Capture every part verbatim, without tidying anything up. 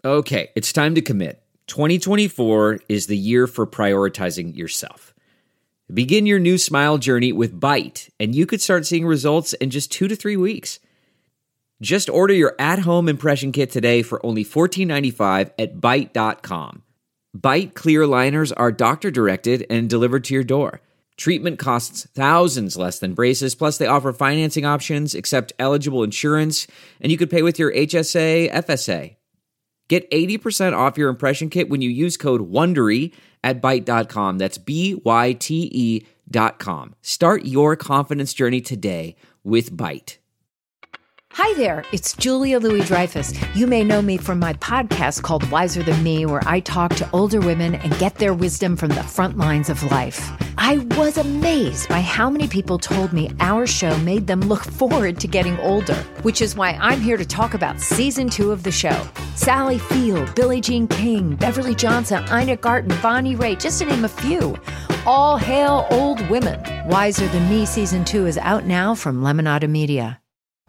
Okay, it's time to commit. twenty twenty-four is the year for prioritizing yourself. Begin your new smile journey with Byte, and you could start seeing results in just two to three weeks. Just order your at-home impression kit today for only fourteen ninety-five at byte dot com. Byte clear aligners are doctor-directed and delivered to your door. Treatment costs thousands less than braces, plus they offer financing options, accept eligible insurance, and you could pay with your H S A, F S A. Get eighty percent off your impression kit when you use code WONDERY at byte dot com. That's B Y T E dot com. Start your confidence journey today with Byte. Hi there, it's Julia Louis-Dreyfus. You may know me from my podcast called Wiser Than Me, where I talk to older women and get their wisdom from the front lines of life. I was amazed by how many people told me our show made them look forward to getting older, which is why I'm here to talk about season two of the show. Sally Field, Billie Jean King, Beverly Johnson, Ina Garten, Bonnie Raitt, just to name a few. All hail old women. Wiser Than Me season two is out now from Lemonada Media.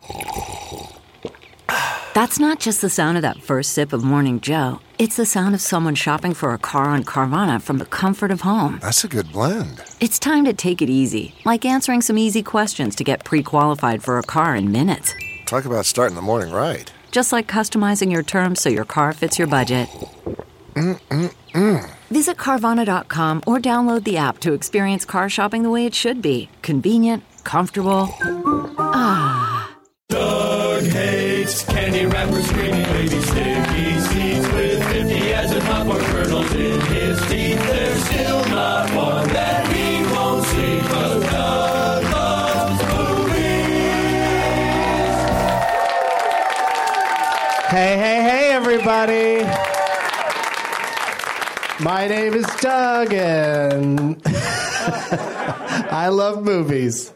That's not just the sound of that first sip of Morning Joe. It's the sound of someone shopping for a car on Carvana from the comfort of home. That's a good blend. It's time to take it easy, like answering some easy questions to get pre-qualified for a car in minutes. Talk about starting the morning right. Just like customizing your terms so your car fits your budget. Mm-mm-mm. Visit Carvana dot com or download the app to experience car shopping the way it should be. Convenient, comfortable. Ah. Doug hates candy wrappers, screaming baby sticky seeds with fifty as a popcorn kernels in his teeth. There's still not one that he won't see, 'cause Doug loves movies. Hey, hey, hey, everybody. My name is Doug, and I love movies.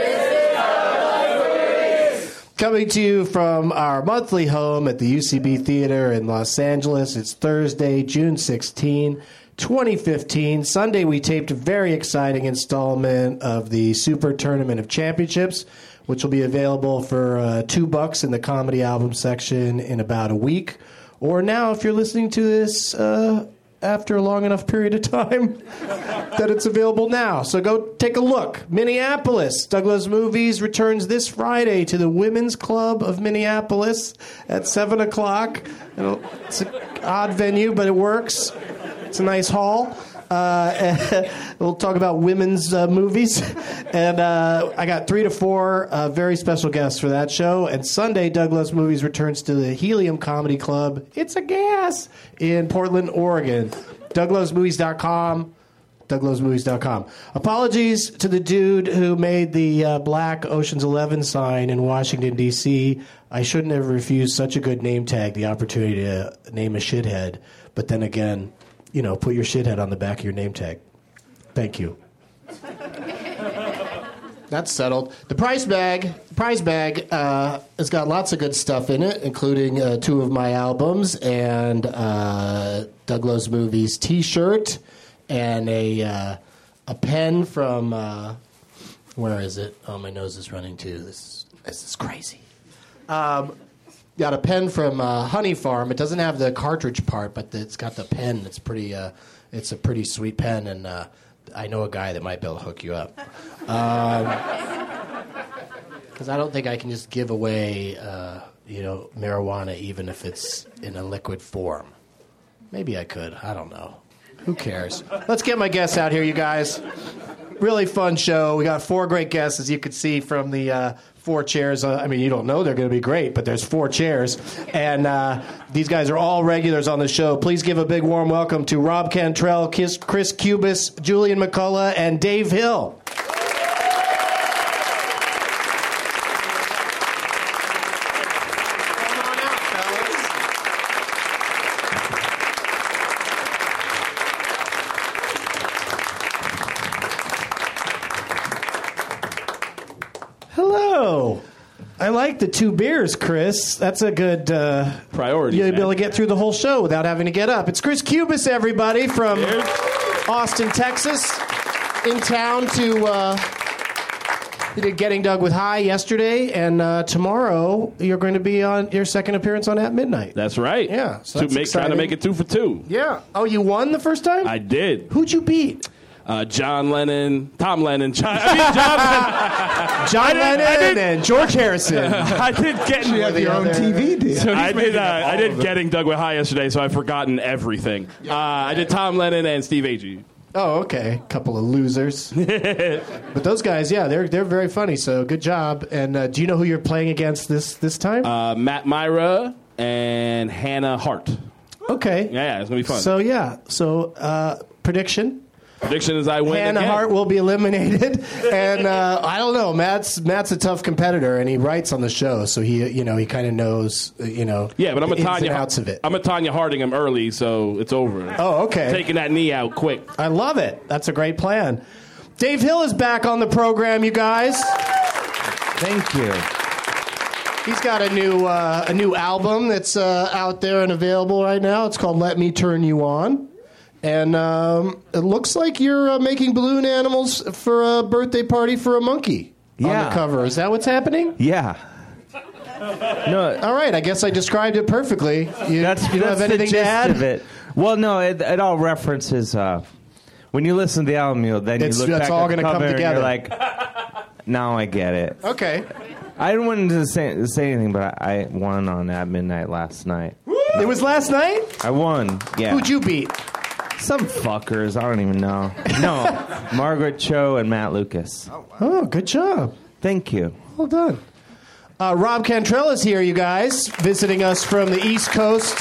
Coming to you from our monthly home at the U C B Theater in Los Angeles. It's Thursday, June sixteenth, twenty fifteen. Sunday, we taped a very exciting installment of the Super Tournament of Championships, which will be available for uh, two bucks in the comedy album section in about a week. Or now, if you're listening to this uh, after a long enough period of time, that it's available now. So go take a look. Minneapolis. Doug Loves Movies returns this Friday to the Women's Club of Minneapolis at seven o'clock. It's an odd venue, but it works. It's a nice hall. Uh, we'll talk about women's uh, movies. And uh, I got three to four uh, very special guests for that show. And Sunday, Doug Loves Movies returns to the Helium Comedy Club. It's a gas in Portland, Oregon. Doug Loves Movies dot com. Doug Loves Movies dot com. Apologies to the dude who made the uh, black Ocean's Eleven sign in Washington, D C I shouldn't have refused such a good name tag, the opportunity to name a shithead. But then again, you know, put your shithead on the back of your name tag. Thank you. That's settled. The prize bag, the prize bag uh, has got lots of good stuff in it, including uh, two of my albums and uh, Doug Loves Movies T-shirt and a uh, a pen from uh, where is it? Oh, my nose is running too. This this is crazy. Um, got a pen from uh, Honey Farm. It doesn't have the cartridge part, but it's got the pen. It's pretty. Uh, it's a pretty sweet pen, and uh, I know a guy that might be able to hook you up. Because um, I don't think I can just give away, uh, you know, marijuana even if it's in a liquid form. Maybe I could. I don't know. Who cares? Let's get my guests out here, you guys. Really fun show. We got four great guests, as you can see from the uh, four chairs. Uh, I mean, you don't know they're going to be great, but there's four chairs. And uh, these guys are all regulars on the show. Please give a big warm welcome to Rob Cantrell, Chris Cubis, Julian McCullough, and Dave Hill. I like the two beers, Chris. That's a good uh, priority. You'll be able to get through the whole show without having to get up. It's Chris Cubis, everybody, from Cheers. Austin, Texas, in town to uh, You did Getting Doug with High yesterday, and uh, tomorrow you're going to be on your second appearance on At Midnight. That's right. Yeah, so to that's make, trying to exciting. make it two for two. Yeah. Oh, you won the first time? I did. Who'd you beat? Uh, John Lennon, Tom Lennon, John, I mean, John, John I did- Lennon I did- and George Harrison. I did get You have your own other- T V deal. So I did. Uh, making I all did of it. Getting Doug with High yesterday, so I've forgotten everything. Uh, I did Tom Lennon and Steve Agee. Oh, okay. Couple of losers. But those guys, yeah, they're they're very funny. So good job. And uh, do you know who you're playing against this this time? Uh, Matt Myra and Hannah Hart. Okay. Yeah, yeah, it's gonna be fun. So yeah. So uh, prediction. Prediction is I win Hannah again. Hart will be eliminated, and uh, I don't know. Matt's Matt's a tough competitor, and he writes on the show, so he you know he kind of knows uh, you know Yeah, but I'm the a ins Tanya. and outs of it. I'm a Tanya Harding him early, so it's over. Oh, okay. Taking that knee out quick. I love it. That's a great plan. Dave Hill is back on the program, you guys. Thank you. He's got a new uh, a new album that's uh, out there and available right now. It's called "Let Me Turn You On." And um, it looks like you're uh, making balloon animals for a birthday party for a monkey on Yeah. the cover. Is that what's happening? Yeah. No, All right, I guess I described it perfectly. You, that's, you don't that's have anything the to gist add? of it. Well, no, it, it all references. Uh, when you listen to the album, you'll then It's- you look that's back all at the gonna come cover and together. you're like, now I get it. Okay. I didn't want to say, say anything, but I, I won on At Midnight last night. It was last night? I won. Yeah. Who'd you beat? Some fuckers. I don't even know. No, Margaret Cho and Matt Lucas. Oh, good job. Thank you. Well done. Uh, Rob Cantrell is here, you guys, visiting us from the East Coast.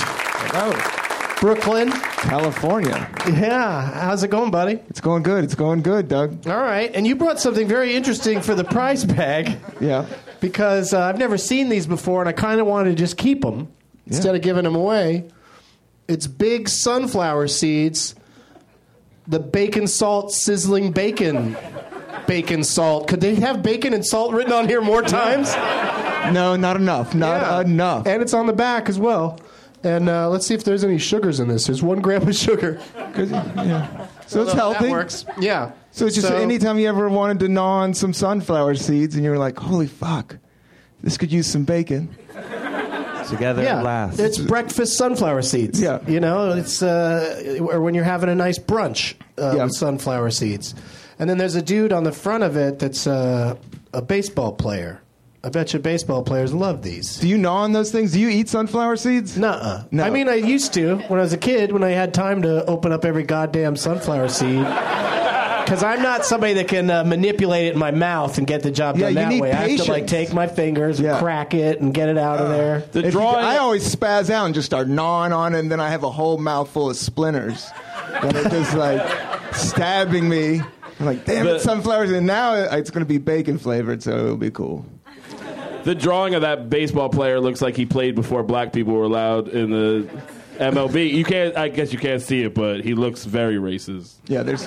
Brooklyn. California. Yeah. How's it going, buddy? It's going good. It's going good, Doug. All right. And you brought something very interesting for the prize bag Yeah. because uh, I've never seen these before, and I kind of wanted to just keep them instead of giving them away. It's big sunflower seeds, the bacon salt sizzling bacon. Bacon salt. Could they have bacon and salt written on here more times? No, not enough. Not Yeah. enough. And it's on the back as well. And uh, let's see if there's any sugars in this. There's one gram of sugar. 'Cause, yeah. So it's healthy. That works. Yeah. So it's just So- anytime you ever wanted to gnaw on some sunflower seeds and you were like, holy fuck, this could use some bacon. Together Yeah, at last. it's breakfast sunflower seeds. Yeah. You know, it's uh, or when you're having a nice brunch uh, Yeah. with sunflower seeds. And then there's a dude on the front of it that's uh, a baseball player. I bet you baseball players love these. Do you gnaw on those things? Do you eat sunflower seeds? Nuh-uh. No. I mean, I used to when I was a kid, when I had time to open up every goddamn sunflower seed. Because I'm not somebody that can uh, manipulate it in my mouth and get the job Yeah, done you that need way. I have to like patience. take my fingers, and Yeah. crack it, and get it out of there. The If you- drawing. I always spaz out and just start gnawing on it, and then I have a whole mouthful of splinters that are just like stabbing me. I'm like, damn The- it, sunflowers. And now it's going to be bacon flavored, so it'll be cool. The drawing of that baseball player looks like he played before black people were allowed in the M L B. You can't. I guess you can't see it, but he looks very racist. Yeah, there's,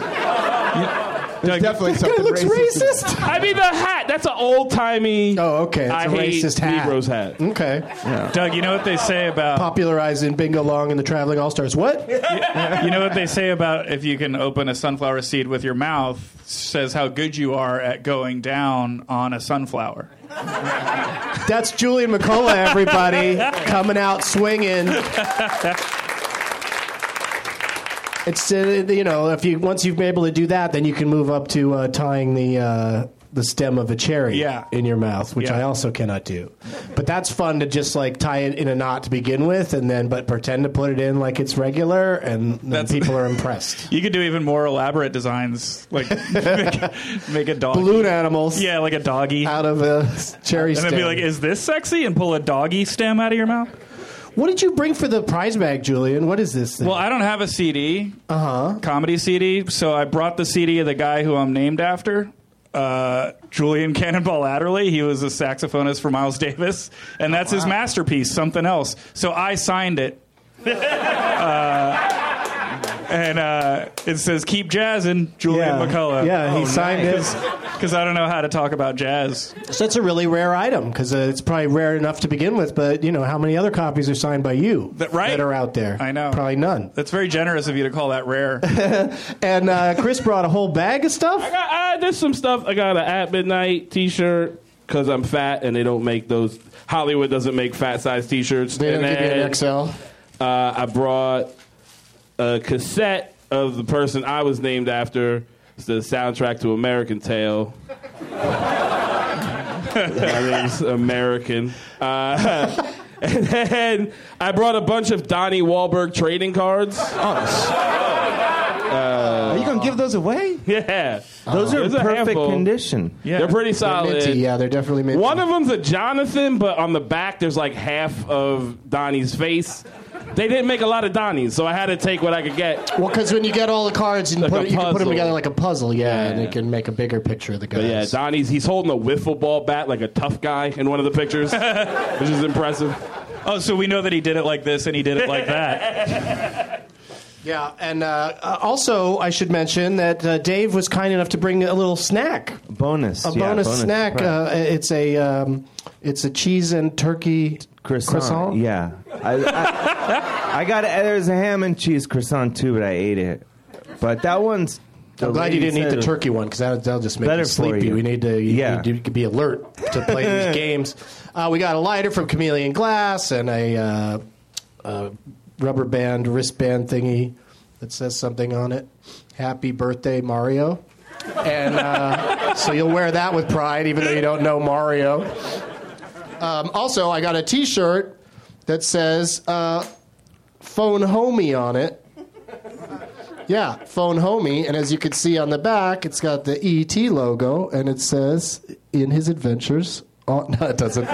there's definitely This guy something looks racist. racist. I mean, the hat. That's an old timey. Oh, okay. It's I a hate racist hat. Negroes hat. Okay. Doug, you know what they say about Popularized in Bingo Long and the Traveling All-Stars. What? you know what they say about if you can open a sunflower seed with your mouth says how good you are at going down on a sunflower. That's Julian McCullough, everybody, coming out swinging. It's uh, you know, if you once you've been able to do that, then you can move up to uh, tying the uh, the stem of a cherry Yeah. in your mouth, which Yeah. I also cannot do. But that's fun to just like tie it in a knot to begin with, and then but pretend to put it in like it's regular, and then That's- people are impressed. You could do even more elaborate designs, like make, make a dog. Balloon animals, Yeah, like a doggy. out of a cherry And stem. then be like, is this sexy? And pull a doggy stem out of your mouth? What did you bring for the prize bag, Julian? What is this thing? Well, I don't have a C D, uh-huh. comedy C D, so I brought the C D of the guy who I'm named after, uh, Julian Cannonball Adderley. He was a saxophonist for Miles Davis, and that's his masterpiece, Something Else. So I signed it. uh, and uh, it says "Keep Jazzin'," Julian Yeah. McCullough. Yeah, he signed it. because I don't know how to talk about jazz. So it's a really rare item because uh, it's probably rare enough to begin with. But you know, how many other copies are signed by you That- right? that are out there? I know. Probably none. That's very generous of you to call that rare. And uh, Chris brought a whole bag of stuff. I got, I, there's some stuff. I got an At Midnight T-shirt because I'm fat and they don't make those. Hollywood doesn't make fat size T-shirts. They don't And give you an then, X L. Uh, I brought a cassette of the person I was named after. It's the soundtrack to American Tail. My name's American. Uh, and then I brought a bunch of Donnie Wahlberg trading cards. Are you going to give those away? Yeah. Those are There's a perfect handful. condition. Yeah. They're pretty They're solid. minty, yeah, they're definitely minty. One of them's a Jonathan, but on the back there's like half of Donnie's face. They didn't make a lot of Donnies, so I had to take what I could get. Well, because when you get all the cards and Like put a it, you can put them puzzle. together like a puzzle, yeah, Yeah. and it can make a bigger picture of the guys. But yeah, Donnie's, he's holding a wiffle ball bat like a tough guy in one of the pictures, which is impressive. Oh, so we know that he did it like this and he did it like that. Yeah, and uh, uh, also I should mention that uh, Dave was kind enough to bring a little snack, Bonus. a yeah, bonus, snack. right. Uh, it's a um, it's a cheese and turkey croissant. croissant? Yeah. I, I, I got it. There's a ham and cheese croissant too, but I ate it. But that one's. I'm glad you didn't eat the turkey one because that, that'll just make Better you for sleepy. you. We need to, you Yeah. need to be alert to play these games. Uh, we got a lighter from Chameleon Glass and a uh, uh, rubber band wristband thingy that says something on it. Happy birthday, Mario. And uh, so you'll wear that with pride, even though you don't know Mario. Um, also, I got a T-shirt that says uh, "Phone Homie" on it. Yeah, Phone Homie, and as you can see on the back, it's got the E T logo, and it says, "In his adventures." Oh, no, it doesn't.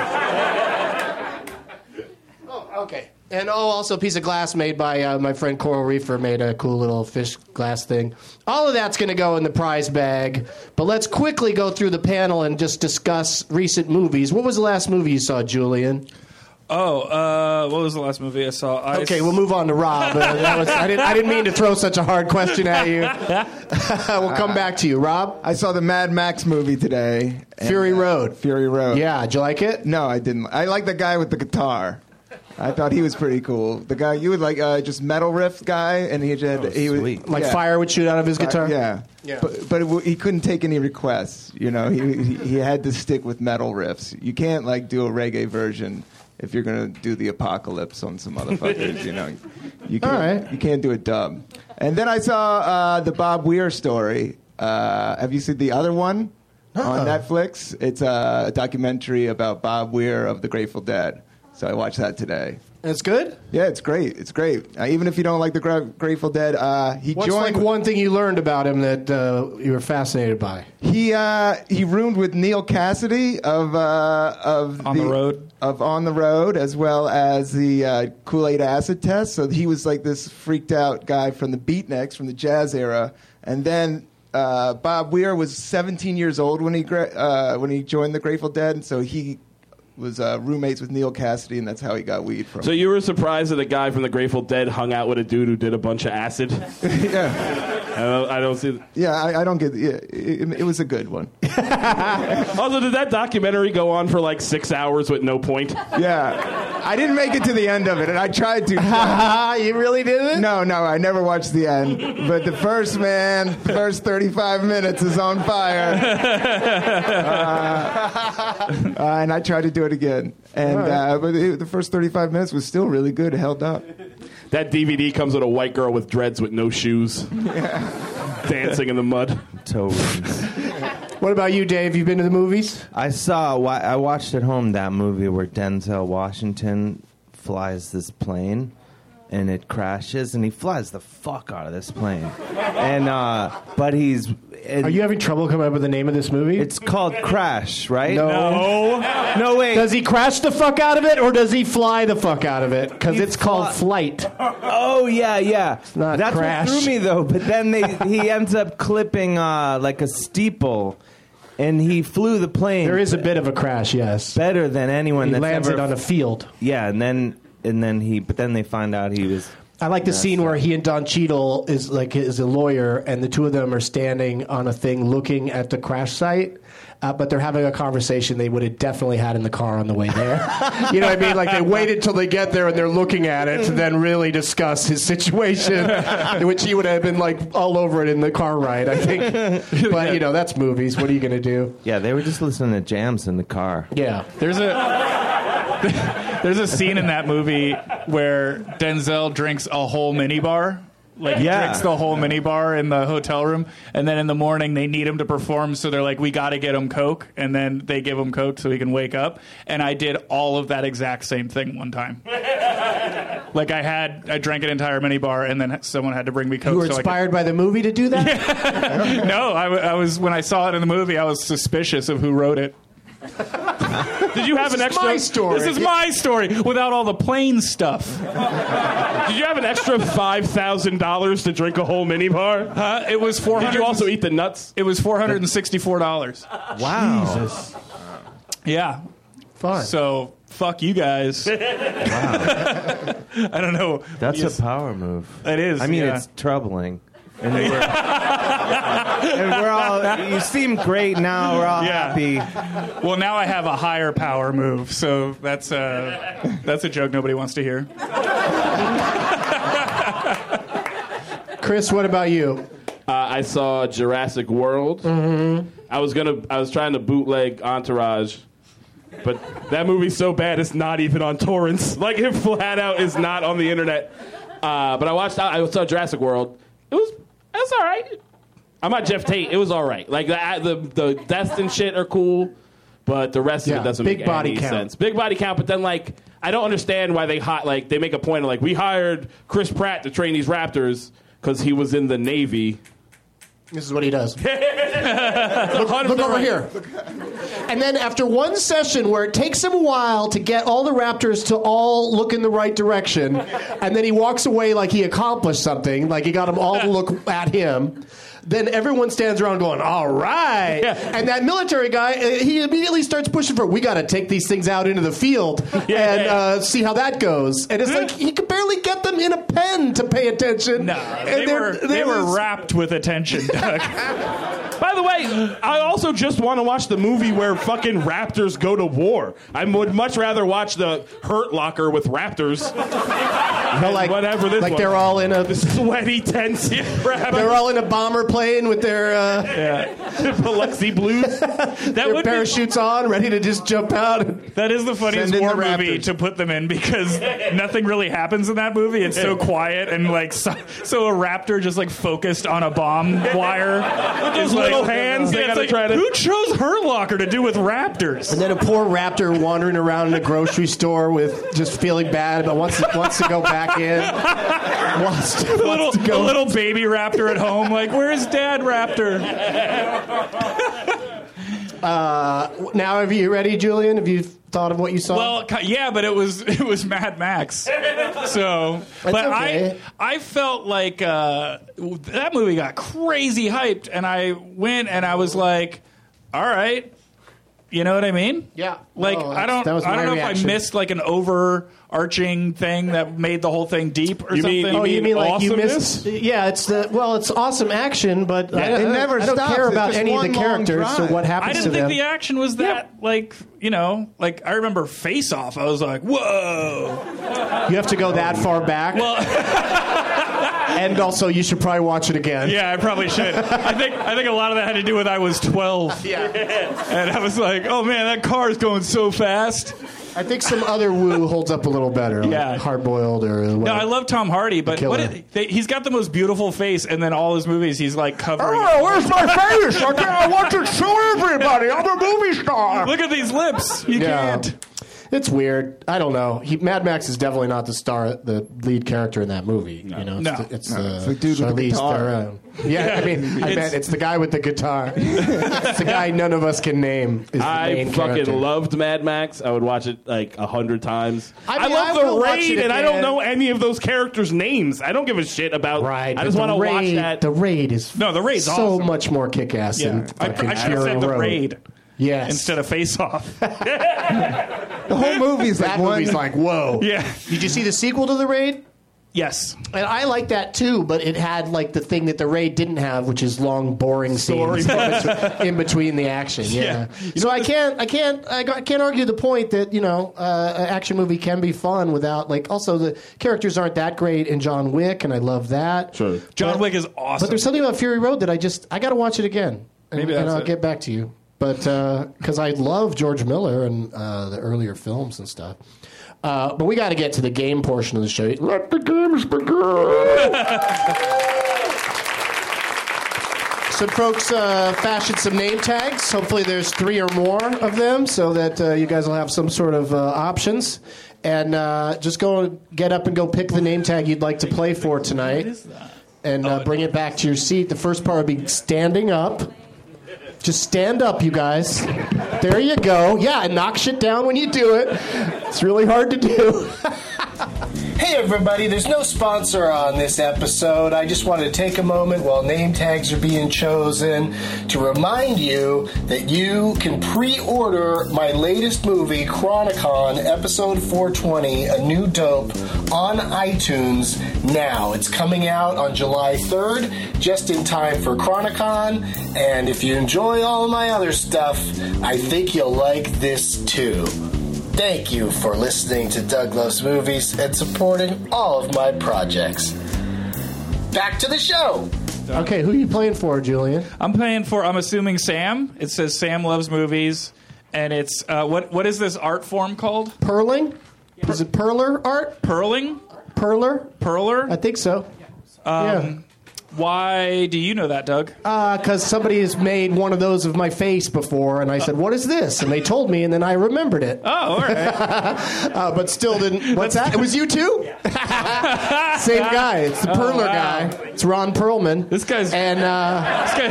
Oh, okay. And oh, also a piece of glass made by uh, my friend Coral Reefer made a cool little fish glass thing. All of that's going to go in the prize bag, but let's quickly go through the panel and just discuss recent movies. What was the last movie you saw, Julian? Oh, uh, what was the last movie I saw? I Okay, we'll move on to Rob. Uh, that was, I, didn't, I didn't mean to throw such a hard question at you. We'll come back to you. Rob? I saw the Mad Max movie today. and, Fury uh, Road. Fury Road. Yeah, did you like it? No, I didn't. I like the guy with the guitar. I thought he was pretty cool. The guy you would like, uh, just metal riff guy, and he had Oh, he was sweet. Like yeah. fire would shoot out of his guitar? Yeah, Yeah. But, but it, w- he couldn't take any requests. You know, he, he he had to stick with metal riffs. You can't like do a reggae version if you're gonna do the apocalypse on some motherfuckers. You know, you can't, All right. you can't do a dub. And then I saw uh, the Bob Weir story. Uh, have you seen the other one on Netflix? It's a documentary about Bob Weir of the Grateful Dead. So I watched that today. It's good? Yeah, it's great. It's great. Uh, even if you don't like the Gra- Grateful Dead, uh, he What's joined. like one thing you learned about him that uh, you were fascinated by? He uh, he roomed with Neil Cassidy of uh, of On the Road. of On the Road, as well as the uh, Kool-Aid Acid Test. So he was like this freaked out guy from the Beatniks, from the jazz era. And then uh, Bob Weir was seventeen years old when he gra- uh, when he joined the Grateful Dead, and so he was uh, roommates with Neil Cassidy, and that's how he got weed from. So you were surprised that a guy from the Grateful Dead hung out with a dude who did a bunch of acid? yeah, I don't, I don't see. yeah. I, I don't get. Yeah, it, it was a good one. Also, did that documentary go on for like six hours with no point? Yeah, I didn't make it to the end of it, and I tried to. You really didn't? No, no, I never watched the end. But the first, man, the first thirty-five minutes is on fire. Uh, uh, and I tried to do it again. And uh, but it, the first thirty-five minutes was still really good, held up. That D V D comes with a white girl with dreads with no shoes, dancing in the mud. Toe rings. What about you, Dave? You been to the movies? I saw. wa- I watched at home that movie where Denzel Washington flies this plane, and it crashes, and he flies the fuck out of this plane. And uh, but he's. and Are you having trouble coming up with the name of this movie? It's called Crash, right? No. No. No, wait. Does he crash the fuck out of it, or does he fly the fuck out of it? Because He it's called fly- Flight. Oh yeah, yeah. not That's Crash. what threw me though. But then they he ends up clipping uh, like a steeple, and he flew the plane. There is a bit of a crash, yes. better than anyone. He that's lands ever, it on a field. Yeah, and then and then he. But then they find out he was. I like the scene where he and Don Cheadle is like is a lawyer, and the two of them are standing on a thing looking at the crash site. Uh, but they're having a conversation they would have definitely had in the car on the way there. You know what I mean? Like they waited till they get there and they're looking at it to then really discuss his situation, which he would have been like all over it in the car ride, I think. But, you know, that's movies. What are you going to do? Yeah, they were just listening to jams in the car. Yeah. There's a there's a scene in that movie where Denzel drinks a whole minibar. Like, he Yeah. drinks the whole minibar in the hotel room, and then in the morning they need him to perform, so they're like, we got to get him Coke, and then they give him Coke so he can wake up. And I did all of that exact same thing one time. Like, I had, I drank an entire minibar, and then someone had to bring me Coke. You were so I could- inspired by the movie to do that? No, I, w- I was, when I saw it in the movie, I was suspicious of who wrote it. Did you have This an is extra? my story. This is my story without all the plane stuff. Did you have an extra five thousand dollars to drink a whole minibar? Uh, it was four. Did you also eat the nuts? It was four hundred and sixty-four dollars. Wow. Jesus. Yeah. Fun. So fuck you guys. Wow. I don't know. That's Yes. a power move. It is. I mean, yeah. it's troubling. And we're, and we're all, you seem great now. We're all Yeah. happy. Well, now I have a higher power move, so that's a that's a joke nobody wants to hear. Chris, what about you? Uh, I saw Jurassic World. Mm-hmm. I was gonna. I was trying to bootleg Entourage, but that movie's so bad it's not even on torrents. Like it flat out is not on the internet. Uh, but I watched. I saw Jurassic World. It was. It was all right. I'm not Jeff Tate. It was all right. Like the the, the deaths and shit are cool, but the rest Yeah, of it doesn't big make body any count. sense. Big body count. But then like I don't understand why they hot like they make a point of like we hired Chris Pratt to train these raptors because he was in the Navy. This is what he does. look, Look over here. And then after one session where it takes him a while to get all the raptors to all look in the right direction, and then he walks away like he accomplished something, like he got them all to look at him, then everyone stands around going, all right. Yeah. And that military guy, uh, he immediately starts pushing for, we got to take these things out into the field Yeah. and uh, see how that goes. And it's like, he could barely get them in a pen to pay attention. No, And they they're- were they they're were just- wrapped with attention, Doug. By the way, I also just want to watch the movie where fucking raptors go to war. I would much rather watch the Hurt Locker with raptors. No, like, whatever this like was. they're all in a The sweaty, tense crap. they're all in a bomber plane with their uh, Biloxi Blues. That their would be, parachutes on, ready to just jump out. that is the funniest Send in war the movie Raptors. to put them in because nothing really happens in that movie. It's so quiet and like so, so a raptor just like focused on a bomb wire. With those little hands, they it's gotta like, try to- who chose Hurt Locker to do with raptors? And then a poor raptor wandering around in a grocery store with just feeling bad, but wants wants to go back in. Wants to, A little, wants to a go. little baby raptor at home, like, where's Dad Raptor? Uh, now, are you ready, Julian? Have you thought of what you saw? Well, ki- yeah, but it was it was Mad Max. So, but okay. I I felt like uh, that movie got crazy hyped, and I went and I was like, all right. You know what I mean? Yeah. Like No, I don't that was I don't my know reaction. if I missed like an overarching thing that made the whole thing deep or You something. mean- oh, you mean like you awesomeness? missed? Yeah, it's the well, it's awesome action, but I, it I- never I don't stops. care It's about just any of the one long characters or drive. what I happens didn't to think them. the action was that like you know like I remember Face Off. I was like, whoa. You have to go that far back. Well, and also, you should probably watch it again. yeah, I probably should. I think I think a lot of that had to do with I was twelve. Yeah. And I was like, oh man, that car is going so fast. I think some other Woo holds up a little better. Like Yeah. Hard Boiled or whatever. No, I love Tom Hardy, but Killer. what it, they, he's got the most beautiful face, and then all his movies he's like covering. Oh, where's my face? I, can't, I want to show everybody. I'm a movie star. Look at these lips. You Yeah. can't. It's weird. I don't know. He, Mad Max is definitely not the star, the lead character in that movie. You know, it's No. the, it's, No, the it's the dude with the Charlize guitar. Theron. Yeah, I mean, I It's- bet it's the guy with the guitar. It's the guy none of us can name. Is the I main fucking character. loved Mad Max. I would watch it like a hundred times. I I, mean, I love will the watch raid, it and I don't again. know any of those characters' names. I don't give a shit about. Right. I just but want to the watch Raid- that. The Raid is No, the Raid's so awesome. much more kick-ass Yeah. than I, fucking I should have Fury said the Road. Raid Yes. instead of Face Off. The whole movie's like that one. movie's like, whoa. Yeah. Did you see the sequel to The Raid? Yes. And I like that too, but it had like the thing that the Raid didn't have, which is long, boring scenes in between the action. Yeah. yeah. So I can't, I can't, I can't argue the point that you know, uh, an action movie can be fun without like. Also, the characters aren't that great in John Wick, and I love that. Sure. John but, Wick is awesome. But there's something about Fury Road that I just, I got to watch it again, and, Maybe that's and I'll it. get back to you. But because uh, I love George Miller and uh, the earlier films and stuff. Uh, but we got to get to the game portion of the show. Let the games begin. So folks uh, fashioned some name tags. Hopefully there's three or more of them so that uh, you guys will have some sort of uh, options. And uh, just go get up and go pick the name tag you'd like to play for tonight. What is that? And uh, bring it back to your seat. The first part would be standing up. Just stand up, you guys. There you go. Yeah, and knock shit down when you do it. It's really hard to do. Hey, everybody. There's no sponsor on this episode. I just wanted to take a moment while name tags are being chosen to remind you that you can pre-order my latest movie, Chronicon, Episode four twenty, A New Dope, on iTunes now. It's coming out on July third, just in time for Chronicon. And if you enjoy all of my other stuff, I think you'll like this too. Thank you for listening to Doug Loves Movies and supporting all of my projects. Back to the show. Okay, who are you playing for, Julian? I'm playing for, I'm assuming Sam. It says Sam Loves Movies. And it's, uh, what what is this art form called? Purling? Per- is it perler art? Purling? Perler? Perler? I think so. Um, yeah. Why do you know that, Doug? Because uh, somebody has made one of those of my face before, and I said, what is this? And they told me, and then I remembered it. Oh, all right. uh, but still didn't. What's that? It was you too? Same guy. It's the Oh, Perler wow. guy. It's Ron Perlman. This guy's... And, uh... This,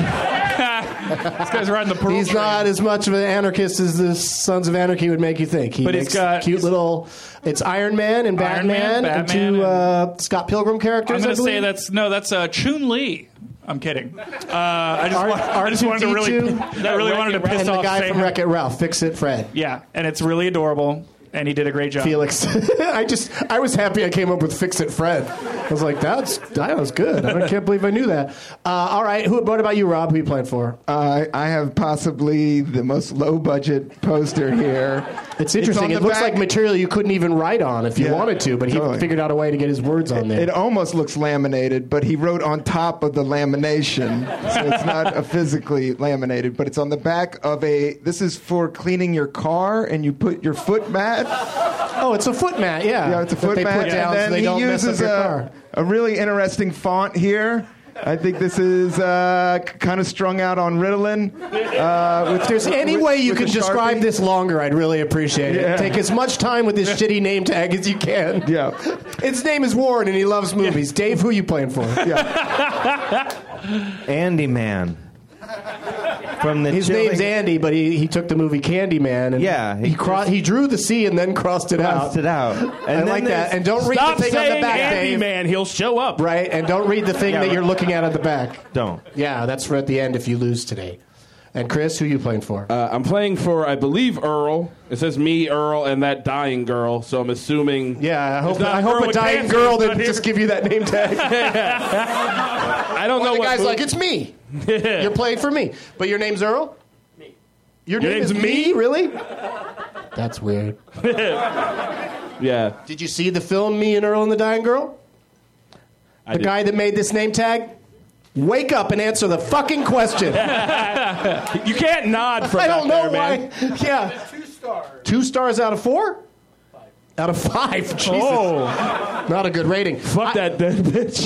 guy, this guy's riding the Pearl He's train. not as much of an anarchist as the Sons of Anarchy would make you think. He But he's makes got- cute he's- little... It's Iron Man and Iron Man, Batman, and Batman, two and- uh, Scott Pilgrim characters, I'm going I to say believe. that's... No, that's uh, Chun-Li. I'm kidding. Uh, I just, R- want, I just wanted to really... R2D2, I really wanted to piss and off the guy Sam. from Wreck-It Ralph, Fix It Fred. Yeah, and it's really adorable, and he did a great job. Felix. I just, I was happy I came up with Fix It Fred. I was like, that's, that was good. I can't believe I knew that. Uh, all right, who, what about you, Rob? Who are you playing for? Uh, I have possibly the most low-budget poster here. It's interesting. It's on it the looks back. like material you couldn't even write on if you Yeah, wanted to, but he totally. figured out a way to get his words on there. It almost looks laminated, but he wrote on top of the lamination, so it's not a physically laminated, but it's on the back of a. This is for cleaning your car, and you put your foot mat. Oh, it's a foot mat, yeah. Yeah, it's a that foot they mat, put down and then so they he don't mess up uses your a, car. a really interesting font here. I think this is uh, kind of strung out on Ritalin. Uh, with, If there's any with- way you with can a describe Sharpie. this longer, I'd really appreciate it. Yeah. Take as much time with this shitty name tag as you can. Yeah. His name is Warren, and he loves movies. Dave, who are you playing for? Andy Man. From the His Chilling- name's Andy, but he, he took the movie Candyman. And Yeah, he he cro- he drew the C and then crossed it Crossed out. it out. I And then like that. there's- And don't read Stop the thing on saying the back, Andy Dave. Man. He'll show up. Right, and don't read the thing Yeah, that right. you're looking at at the back. Don't. Yeah, that's for at the end if you lose today. And Chris, who are you playing for? Uh, I'm playing for, I believe, Earl. It says me, Earl, and that dying girl. So I'm assuming. yeah, I hope, It's not I hope girl a with dying cancer, girl it's not didn't here. just give you that name tag. I don't know the what. guy's movie- like, it's me. You're playing for me. But your name's Earl? Me. Your, Your name name's is me? Really? That's weird. Yeah. Did you see the film Me and Earl and the Dying Girl? I The did. guy that made this name tag? Wake up and answer the fucking question. You can't nod from I don't back know there, why. man. Yeah. Two stars. Two stars out of four? Five. Out of five. Jesus. Oh, Not a good rating. fuck I- that dead bitch.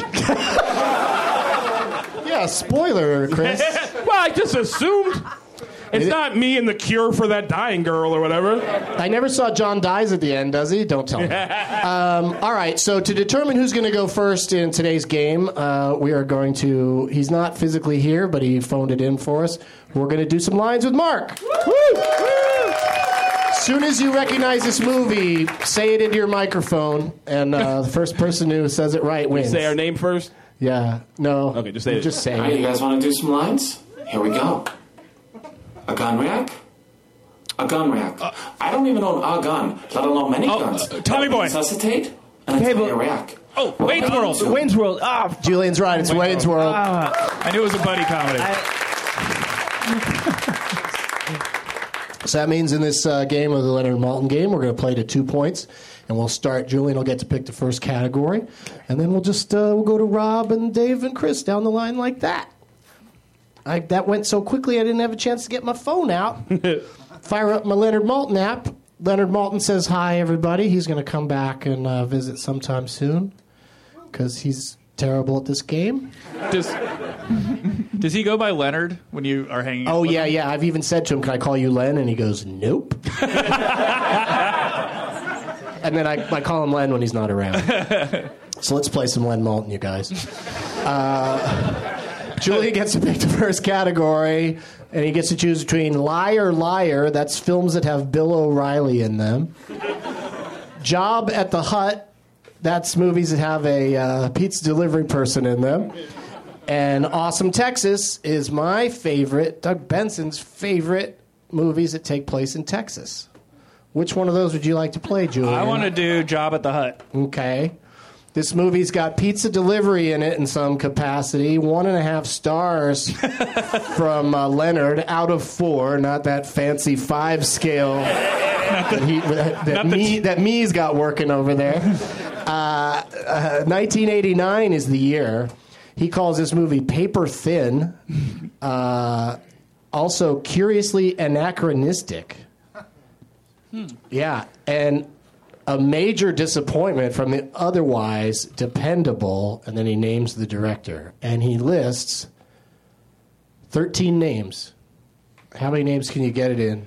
Yeah, spoiler, Chris. Well, I just assumed. It's It- not me and the cure for that dying girl or whatever. I never saw John dies at the end, does he? Don't tell me. um, all right, so to determine who's going to go first in today's game, uh, we are going to. He's not physically here, but he phoned it in for us. We're going to do some lines with Mark. Woo! As soon as you recognize this movie, say it into your microphone, and uh, the first person who says it right wins. Say our name first. Yeah. No. Okay, just say it. Just say All right, it. you guys want to do some lines? Here we go. A gun rack? A gun rack. I don't even own a gun, let alone many Oh, guns. uh, Tommy That Boy. Necessitate? And it's Cable- Iraq. Oh, Wayne's World. Wayne's World. Oh, Julian's right. It's Wayne's World. I knew it was a buddy comedy. So that means in this uh, game of the Leonard Maltin game, we're going to play to two points, and we'll start. Julian will get to pick the first category, and then we'll just uh, we'll go to Rob and Dave and Chris down the line like that. I, that went so quickly, I didn't have a chance to get my phone out. Fire up my Leonard Maltin app. Leonard Maltin says hi, everybody. He's going to come back and uh, visit sometime soon because he's terrible at this game. Does, does he go by Leonard when you are hanging out Oh, with yeah, him? yeah. I've even said to him, can I call you Len? And he goes, nope. And then I, I call him Len when he's not around. So let's play some Len Maltin, you guys. Uh, Julia gets to pick the first category, and he gets to choose between Liar, Liar. That's films that have Bill O'Reilly in them. Job at the Hut. That's movies that have a uh, pizza delivery person in them. And Awesome Texas is my favorite, Doug Benson's favorite movies that take place in Texas. Which one of those would you like to play, Julian? I want to do Job at the Hut. Okay. This movie's got pizza delivery in it in some capacity. One and a half stars from uh, Leonard out of four. Not that fancy five scale that, he, that, that, me, that me's got working over there. Uh, uh, nineteen eighty-nine is the year. He calls this movie paper thin. Uh, also curiously anachronistic. Hmm. Yeah, and a major disappointment from the otherwise dependable, and then he names the director. And he lists thirteen names. How many names can you get it in?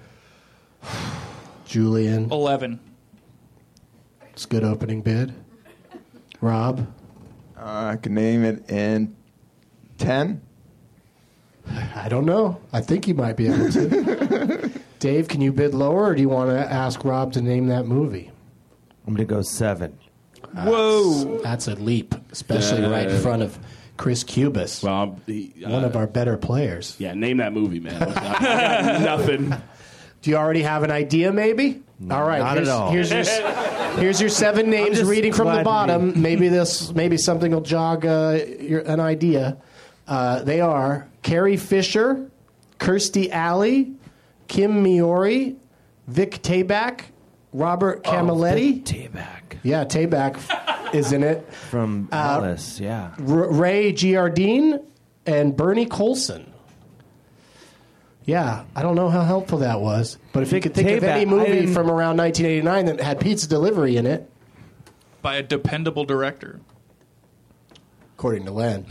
Julian. eleven. It's a good opening bid. Rob? Uh, I can name it in ten. I don't know. I think you might be able to. Dave, can you bid lower, or do you want to ask Rob to name that movie? I'm going to go seven. Whoa. That's a leap, especially Yeah. right in front of Chris Cubis, Well, he, uh, one of our better players. Yeah, name that movie, man. I got nothing. Do you already have an idea, maybe? No, all right, not here's, at all. Here's your, here's your seven names just reading from the glad to bottom. be- Maybe this, maybe something will jog uh, your, an idea. Uh, they are Carrie Fisher, Kirstie Alley, Kim Miori, Vic Tayback, Robert Camilletti. Oh, Tayback. Yeah, Tayback is in it. From Uh, Alice, yeah. R- Ray Giardine and Bernie Colson. Yeah, I don't know how helpful that was, but if you Vic could think of Tayback, any I movie didn't- from around nineteen eighty-nine that had pizza delivery in it, By a dependable director. according to Len.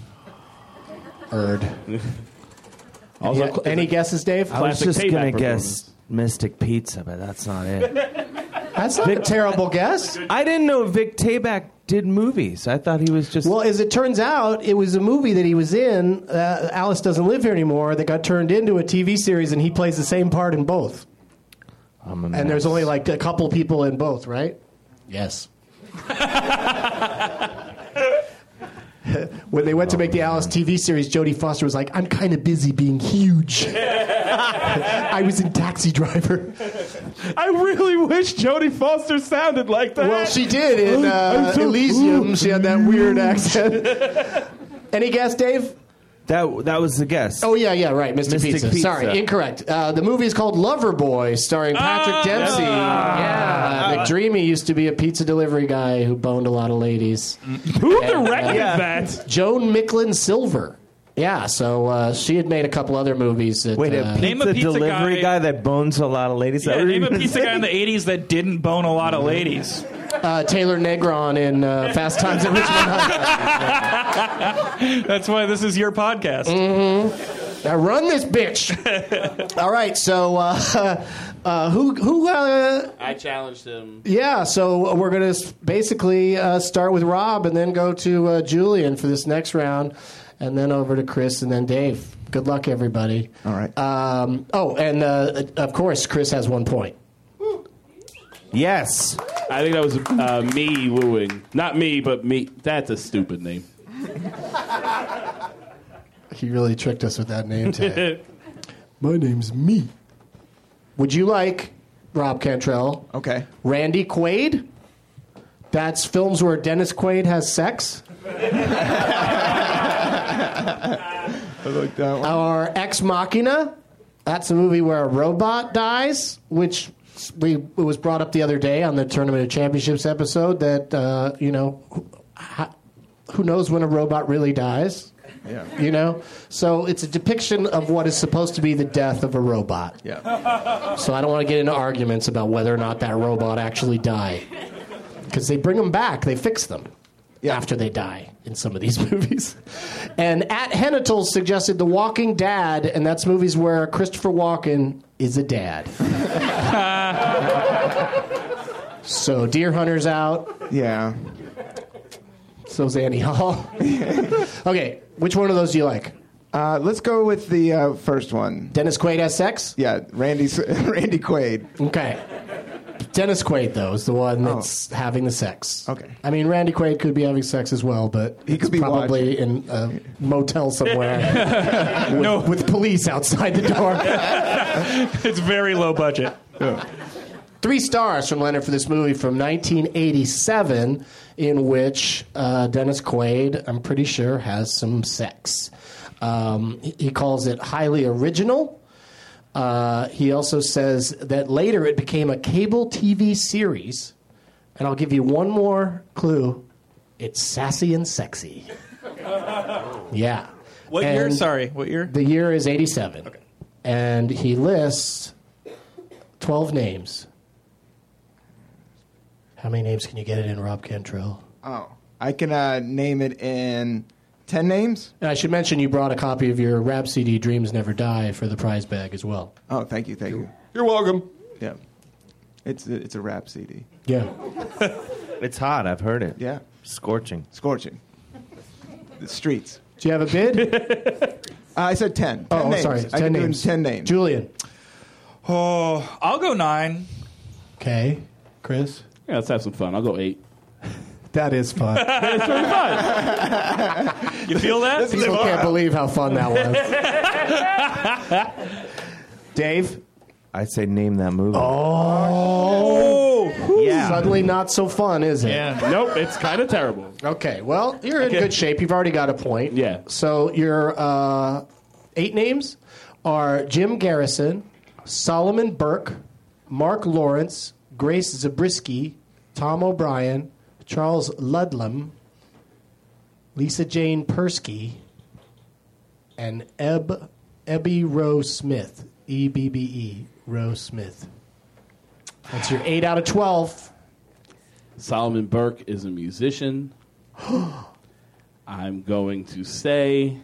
Erd. Also, any, any guesses, Dave? I was Classic just Payback going to performance. guess Mystic Pizza, but that's not it. That's not a terrible guess. I didn't know Vic Tayback did movies. I thought he was just... Well, as it turns out, it was a movie that he was in, uh, Alice Doesn't Live Here Anymore, that got turned into a T V series, and he plays the same part in both. I'm a And mess. there's only like a couple people in both, right? Yes. When they went to make the Alice T V series, Jodie Foster was like, I'm kind of busy being huge. I was in Taxi Driver. I really wish Jodie Foster sounded like that. Well, she did in uh, Elysium. She had that weird accent. Any guess, Dave? That that was the guess. Oh, yeah, yeah, right. Mister Mystic Pizza. Pizza. Sorry, incorrect. Uh, the movie is called Loverboy, starring Patrick Dempsey. Yeah. McDreamy used to be a pizza delivery guy who boned a lot of ladies. Who And, directed uh, that? Joan Micklin Silver. Yeah, so uh, she had made a couple other movies. That, Wait, a uh, pizza, Name a pizza delivery guy- guy that bones a lot of ladies? Is that Yeah, what name you're a gonna pizza say? guy in the eighties that didn't bone a lot of ladies. uh, Taylor Negron in uh, Fast Times at Richmond High. That's why this is your podcast. Now run this bitch. All right, so uh, uh, who who? Uh, I challenged him. yeah, so we're gonna s- basically uh, start with Rob and then go to uh, Julian for this next round, and then over to Chris and then Dave. Good luck, everybody. All right. Um, oh, and uh, of course, Chris has one point. Yes. I think that was uh, me wooing. Not me, but me. That's a stupid name. He really tricked us with that name tag. My name's Me. Would you like, Rob Cantrell, Okay. Randy Quaid, That's films where Dennis Quaid has sex. I like that one. Or Ex Machina. That's a movie where a robot dies, which we it was brought up the other day on the Tournament of Championships episode that, uh, you know, who, who knows when a robot really dies? Yeah. You know? So it's a depiction of what is supposed to be the death of a robot. Yeah. So I don't want to get into arguments about whether or not that robot actually died. Because they bring them back, they fix them after they die in some of these movies. And at Hennital suggested The Walking Dad, and that's movies where Christopher Walken is a dad. So Deer Hunter's out. Yeah. So's Annie Hall. Okay, which one of those do you like? Uh, let's go with the uh, first one. Dennis Quaid has sex? Yeah, Randy Randy Quaid. Okay. Dennis Quaid, though, is the one that's oh. having the sex. Okay. I mean, Randy Quaid could be having sex as well, but he could be probably watching. in a motel somewhere with, no. with police outside the door. It's very low budget. Yeah. Three stars from Leonard for this movie from nineteen eighty-seven, in which uh, Dennis Quaid, I'm pretty sure, has some sex. Um, he calls it highly original. Uh, he also says that later it became a cable T V series. And I'll give you one more clue. It's sassy and sexy. Yeah. What and year? Sorry, what year? The year is eighty-seven. Okay. And he lists twelve names. How many names can you get it in, Rob Cantrell? Oh, I can uh, name it in ten names? And I should mention you brought a copy of your rap C D, Dreams Never Die, for the prize bag as well. Oh, thank you, thank you. You're welcome. Yeah. It's a, it's a rap C D. Yeah. It's hot. I've heard it. Yeah. Scorching. Scorching. The streets. Do you have a bid? uh, I said ten. ten oh, names. sorry. I ten can names. do ten names. Julian. Oh, I'll go nine. Okay. Chris? Yeah, let's have some fun. I'll go eight. That is fun. It's pretty fun. You feel that? People can't believe how fun that was. Dave? I say name that movie. Oh. Yeah. Suddenly not so fun, is it? Yeah. Nope, it's kind of terrible. Okay, well, you're in Okay. good shape. You've already got a point. Yeah. So your uh, eight names are Jim Garrison, Solomon Burke, Mark Lawrence, Grace Zabriskie, Tom O'Brien, Charles Ludlam, Lisa Jane Persky, and Eb Ebby Rose Smith. E B B E, Rose Smith. That's your eight out of twelve. Solomon Burke is a musician. I'm going to say...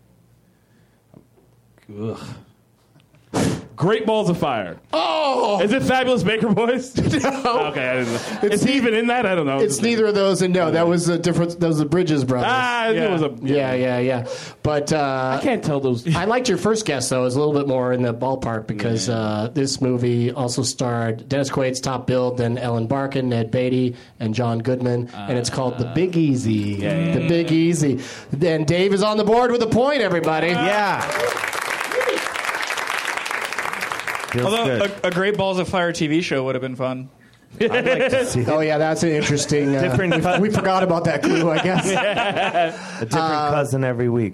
Ugh. Great Balls of Fire. Oh! Is it Fabulous Baker Boys? No. Okay, I didn't know. Is he even in that? I don't know. It's neither of those, and no, that was a different. Those are the Bridges brothers. Ah, Yeah. it was a... Yeah, yeah, yeah. But uh, I can't tell those... I liked your first guess, though. It was a little bit more in the ballpark because uh, this movie also starred Dennis Quaid's top billed, then Ellen Barkin, Ned Beatty, and John Goodman, uh, and it's called The Big Easy. Yeah, yeah, the yeah. Big Easy. And Dave is on the board with a point, everybody. Yeah. Feels Although good. a, a Great Balls of Fire T V show would have been fun. I'd like to see Oh, yeah, that's an interesting... Uh, Different we, cut. we forgot about that clue, I guess. a different cousin every week.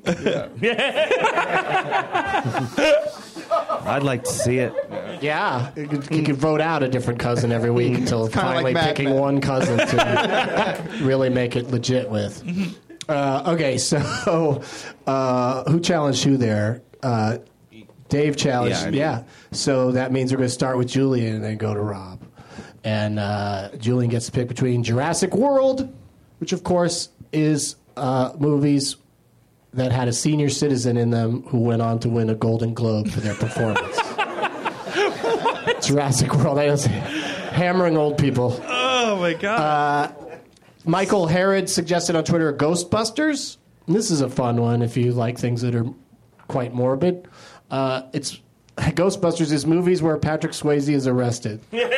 I'd like to see it. Yeah, you could, you could vote out a different cousin every week until kinda like finally Mad picking Men. one cousin to really make it legit with. Uh, okay, so uh, who challenged who there? Uh, Dave challenged. Yeah, I Yeah, did. so that means we're going to start with Julian and then go to Rob. And uh, Julian gets to pick between Jurassic World, which of course is uh, movies that had a senior citizen in them who went on to win a Golden Globe for their performance. Jurassic World. I was hammering old people. Oh my god. Michael Herod suggested on Twitter Ghostbusters. And this is a fun one if you like things that are quite morbid. Uh, it's Ghostbusters is movies where Patrick Swayze is arrested.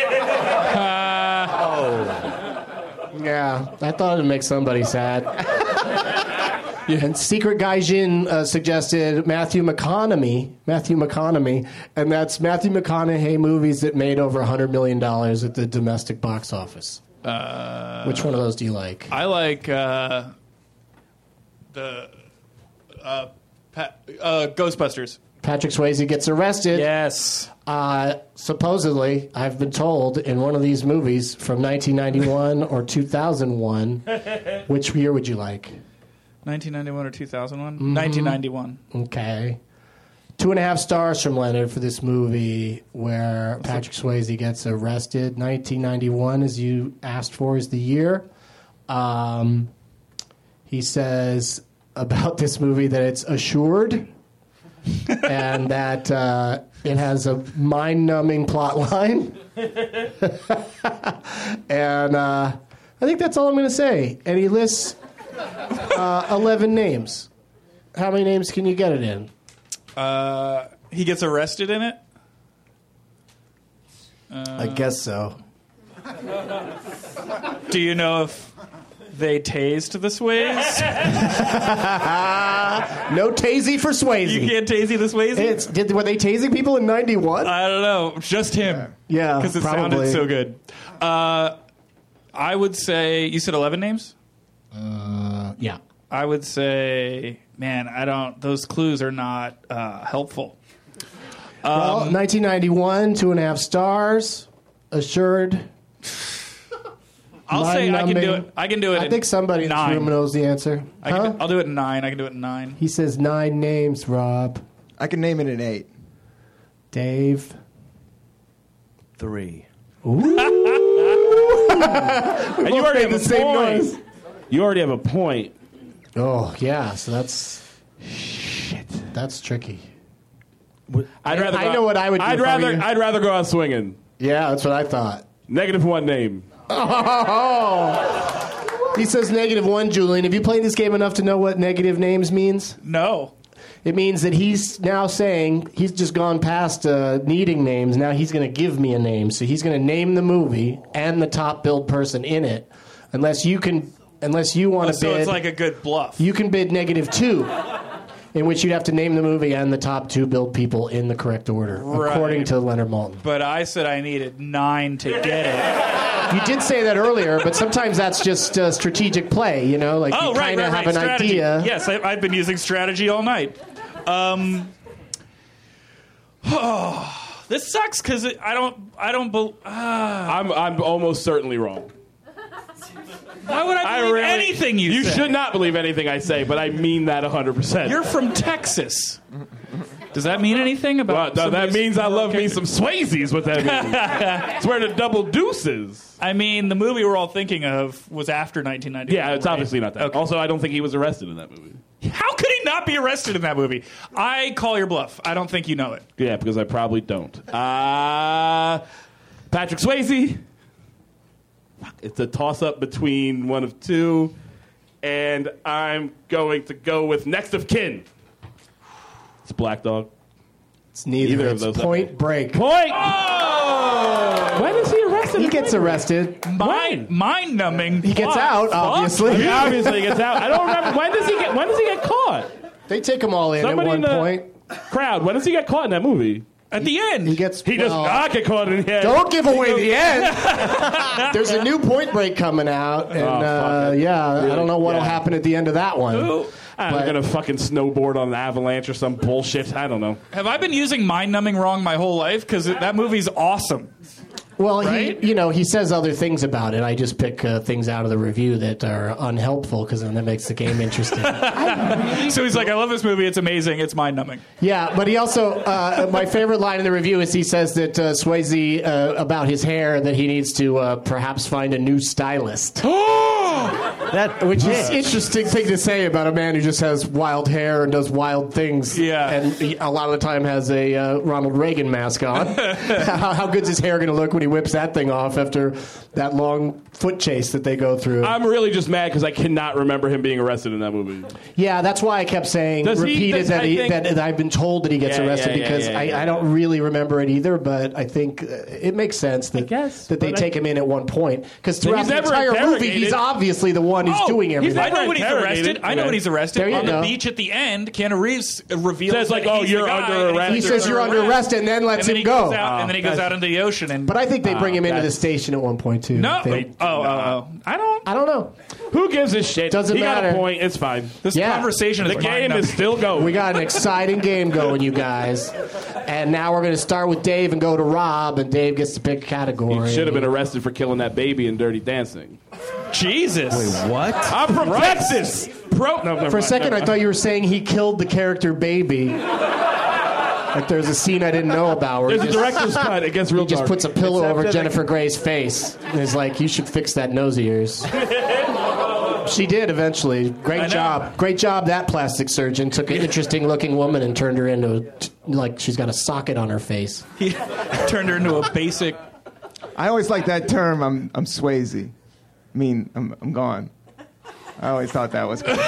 Yeah, I thought it'd make somebody sad. And Secret Gaijin uh, suggested Matthew McConaughey, Matthew McConaughey, and that's Matthew McConaughey movies that made over one hundred million dollars at the domestic box office. Uh, Which one of those do you like? I like uh, the uh, pa- uh, Ghostbusters. Patrick Swayze gets arrested. Yes. Uh, supposedly, I've been told in one of these movies from nineteen ninety-one or two thousand one. Which year would you like? nineteen ninety-one or two thousand one? Mm-hmm. nineteen ninety-one. Okay. Two and a half stars from Leonard for this movie where Patrick Swayze gets arrested. nineteen ninety-one, as you asked for, is the year. Um, he says about this movie that it's assured and that uh, it has a mind-numbing plot line. And uh, I think that's all I'm going to say. And he lists uh, eleven names. How many names can you get it in? Uh, he gets arrested in it? Uh, I guess so. Do you know if they tased the Sways? No tasey for Swayze. You can't tasey the Swayze? It's, did, were they tasing people in ninety-one? I don't know. Just him. Yeah, Because it probably. sounded so good. Uh, I would say... You said eleven names? Uh, yeah. I would say... Man, I don't... Those clues are not uh, helpful. Well, Um, nineteen ninety-one, two and a half stars. Assured. I'll say I can do Mind-numbing. it. I can do it. I in think somebody in this nine. room knows the answer. I Huh? can, I'll do it in nine. I can do it in nine. He says nine names, Rob. I can name it in eight. Dave. Three. And you already have the a same point. noise. You already have a point. Oh, yeah, so that's... Shit. That's tricky. I'd rather. I go know out- what I would do I'd if I were rather. you. I'd rather go out swinging. Yeah, that's what I thought. Negative one name. Oh. He says negative one, Julian. Have you played this game enough to know what negative names means? No. It means that he's now saying he's just gone past uh, needing names. Now he's going to give me a name. So he's going to name the movie and the top billed person in it, unless you can, unless you want Oh, to so bid. it's like a good bluff. You can bid negative two, in which you'd have to name the movie and the top two billed people in the correct order, Right. according to Leonard Maltin. But I said I needed nine to get it. You did say that earlier, but sometimes that's just uh, strategic play, you know? Like Oh, you right, kind of right, have right. an Strategy. idea. Yes, I, I've been using strategy all night. Um, oh, this sucks because I don't. I don't. Be, ah. I'm. I'm almost certainly wrong. Why would I believe really- anything you, You say? should not believe anything I say, but I mean that one hundred percent. You're from Texas. Does that mean anything about? Well, no, that somebody's means I love me character? some Swayzes. What that means? It's where the double deuces. I mean, the movie we're all thinking of was after nineteen ninety-one. Yeah, it's right? obviously not that. Okay. Also, I don't think he was arrested in that movie. How could he not be arrested in that movie? I call your bluff. I don't think you know it. Yeah, because I probably don't. Uh, Patrick Swayze. It's a toss-up between one of two, and I'm going to go with Next of Kin. It's Black Dog. It's neither. Either of It's those. Point Break. Point! Oh! When is he arrested? He gets arrested. Mind, mind numbing. He gets out, obviously. I mean, obviously, he gets out. I don't remember. When does he get? When does he get caught? They take them all in Somebody at in one the point. crowd. When does he get caught in that movie? At the end. He gets. He does well, not get caught in the end. Don't give away the end. There's a new Point Break coming out, and Oh, fuck uh, it. yeah, I Really? don't know what'll Yeah. happen at the end of that one. Ooh. I'm But- gonna fucking snowboard on an avalanche or some bullshit. I don't know. Have I been using mind numbing wrong my whole life? Because that movie's awesome. Well, Right? he, you know, he says other things about it. I just pick uh, things out of the review that are unhelpful because then that makes the game interesting. So he's like, I love this movie. It's amazing. It's mind numbing. Yeah, but he also, uh, my favorite line in the review is he says that uh, Swayze, uh, about his hair, that he needs to uh, perhaps find a new stylist. That, which is an interesting thing to say about a man who just has wild hair and does wild things. Yeah. And he, a lot of the time has a uh, Ronald Reagan mask on. how, how good's his hair going to look when he whips that thing off after that long foot chase that they go through? I'm really just mad because I cannot remember him being arrested in that movie. Yeah, that's why I kept saying, Does he- repeated does- that, I he, think- that, that I've been told that he gets Yeah, arrested yeah, yeah, because yeah, I, yeah. I don't really remember it either, but I think uh, it makes sense that, guess, that they but I- take him in at one point. Because He's throughout the never entire movie, interrogated. he's obviously the one one who's Oh, doing he's everything. I know when he's arrested. I know Okay. when he's arrested. There you On go. the beach at the end, Keanu Reeves reveals Says like, that "Oh, he's you're the guy, under and arrest." He says you're under arrest and then lets and then him he go. Goes out, Oh, and then he goes that's- out into the ocean. And But I think they bring him into the that's- station at one point too. no, They- oh, oh, oh, I don't. I don't know. Who gives a shit? Doesn't he got matter. a point. It's fine. This Yeah. conversation The is game mind is still going. We got an exciting game going, you guys. And now we're going to start with Dave and go to Rob, and Dave gets to pick a category. He should have been arrested for killing that baby in Dirty Dancing. Jesus. Wait, what? I'm from Texas. Pro. No, never For a mind. second, I thought you were saying he killed the character Baby. Like there's a scene I didn't know about where There's he a just, director's cut. It gets real he just dark. puts a pillow Except over that Jennifer Grey's face and is like, you should fix that nose of yours. She did eventually. Great job. Great job, that plastic surgeon. Took an interesting looking woman and turned her into, a, like, she's got a socket on her face. He turned her into a basic. I always like that term. I'm I'm Swayze. I mean, I'm I'm gone. I always thought that was cool.